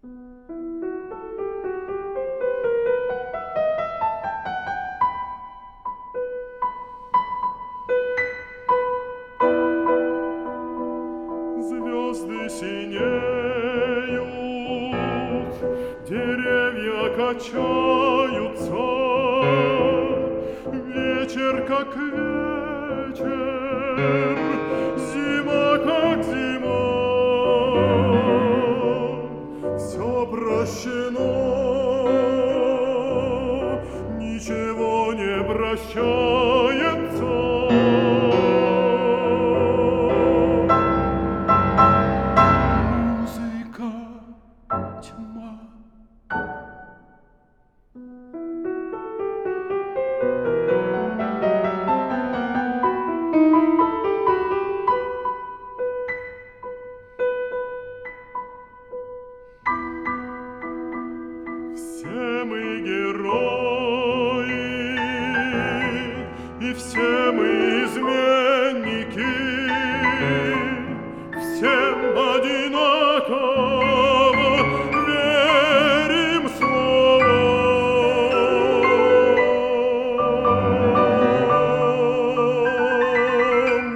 Звезды синеют, деревья качаются, вечер как вечер, зима как зима. Все прощено, ничего не прощается. Музыка, тьма. Все мы герои, и все мы изменники, всем одинаково верим словам.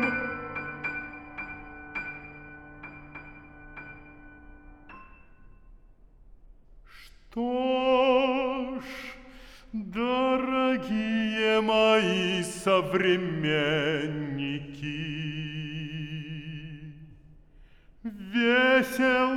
Что ж, дорогие мои современники, весело